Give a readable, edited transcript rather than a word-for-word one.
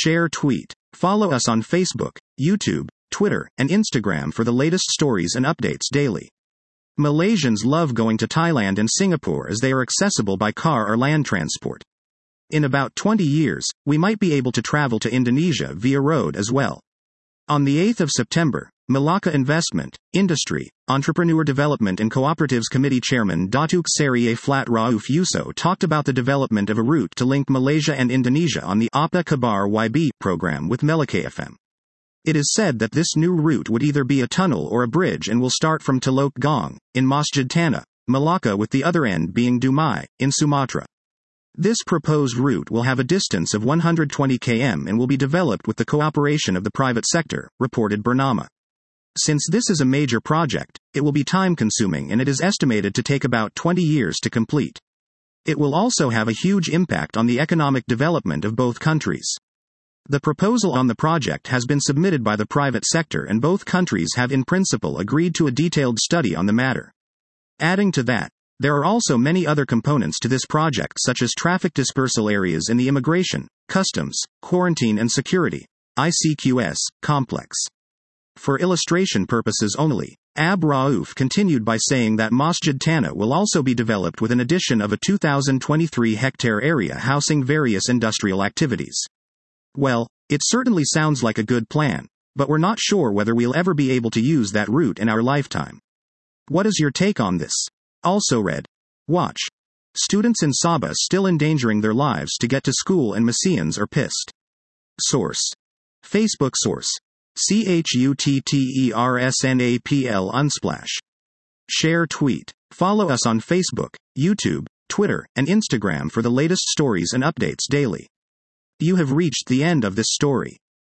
Share tweet. Follow us on Facebook, YouTube, Twitter, and Instagram for the latest stories and updates daily. Malaysians love going to Thailand and Singapore as they are accessible by car or land transport. In about 20 years, we might be able to travel to Indonesia via road as well. On the 8th of September, Malacca Investment, Industry, Entrepreneur Development and Cooperatives Committee Chairman Datuk Seri A. Flat Rauf Yusof talked about the development of a route to link Malaysia and Indonesia on the Apa Kabar YB program with Melaka FM. It is said that this new route would either be a tunnel or a bridge and will start from Teluk Gong, in Masjid Tanah, Malacca, with the other end being Dumai, in Sumatra. This proposed route will have a distance of 120 km and will be developed with the cooperation of the private sector, reported Bernama. Since this is a major project, it will be time-consuming and it is estimated to take about 20 years to complete. It will also have a huge impact on the economic development of both countries. The proposal on the project has been submitted by the private sector and both countries have in principle agreed to a detailed study on the matter. Adding to that, there are also many other components to this project such as traffic dispersal areas in the immigration, customs, quarantine and security, ICQS, complex. For illustration purposes only, Ab Rauf continued by saying that Masjid Tanah will also be developed with an addition of a 2,023-hectare area housing various industrial activities. Well, it certainly sounds like a good plan, but we're not sure whether we'll ever be able to use that route in our lifetime. What is your take on this? Also read. Watch. Students in Sabah still endangering their lives to get to school and Malaysians are pissed. Source. Facebook source. CHUTTERSNAPL Unsplash. Share tweet. Follow us on Facebook, YouTube, Twitter, and Instagram for the latest stories and updates daily. You have reached the end of this story.